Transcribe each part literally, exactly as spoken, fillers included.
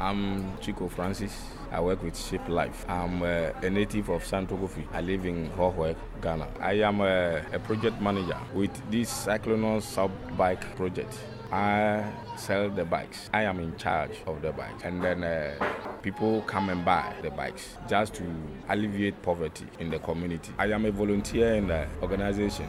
I'm Chico Francis. I work with Shape Life. I'm uh, a native of Santogofi. I live in Hohwe, Ghana. I am a, a project manager with this Cyclonos Sub Bike project. I sell the bikes. I am in charge of the bikes. And then uh, people come and buy the bikes just to alleviate poverty in the community. I am a volunteer in the organization.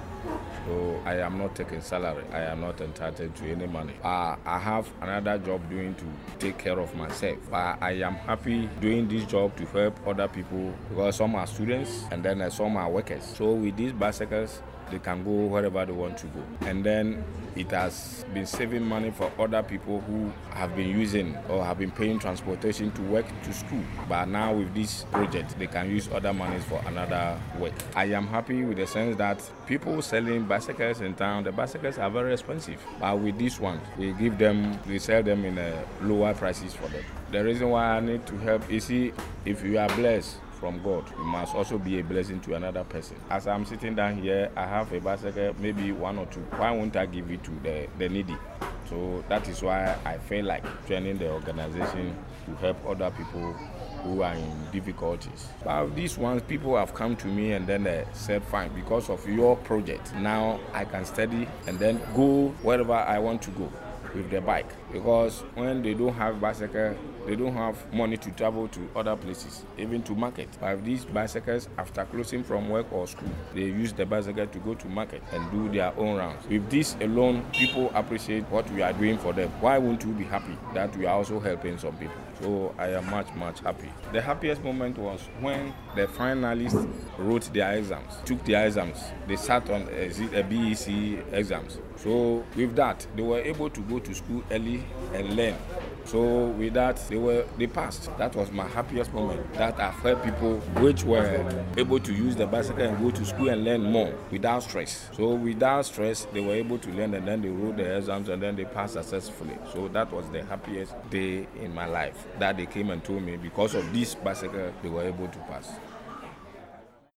So I am not taking salary. I am not entitled to any money. Uh, I have another job doing to take care of myself. But I am happy doing this job to help other people because some are students and then uh, some are workers. So with these bicycles, they can go wherever they want to go. And then it has been saving money for other people who have been using or have been paying transportation to work to school. But now with this project, they can use other monies for another work. I am happy with the sense that people selling bicycles in town, the bicycles are very expensive. But with this one, we give them, we sell them in a lower prices for them. The reason why I need to help is, see, if you are blessed from God, you must also be a blessing to another person. As I'm sitting down here, I have a bicycle, maybe one or two. Why won't I give it to the, the needy? So that is why I feel like joining the organization to help other people who are in difficulties. But these ones, people have come to me and then they said, fine, because of your project, now I can study and then go wherever I want to go with the bike. Because when they don't have bicycle, they don't have money to travel to other places, even to market. But these bicycles, after closing from work or school, they use the bicycle to go to market and do their own rounds. With this alone, people appreciate what we are doing for them. Why won't you be happy that we are also helping some people? So I am much, much happy. The happiest moment was when the finalists wrote their exams, took their exams. They sat on a B E C exams. So with that, they were able to go to school early and learn. So with that, they were they passed. That was my happiest moment. That I've heard people which were able to use the bicycle and go to school and learn more without stress. So without stress, they were able to learn and then they wrote the exams and then they passed successfully. So that was the happiest day in my life. That they came and told me because of this bicycle, they were able to pass.